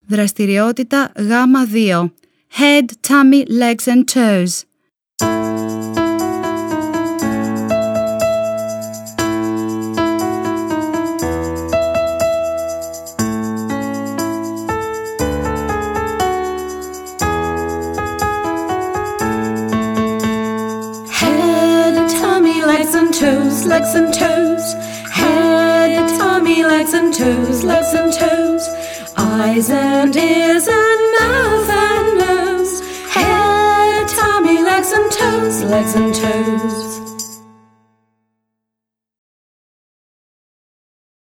Δραστηριότητα Γ2. Head, tummy, legs and toes. Head, tummy, legs and toes, legs and toes. Head, tummy, legs and toes, legs and toes. Eyes and ears and mouth and nose. Head, tummy, legs and toes, legs and toes.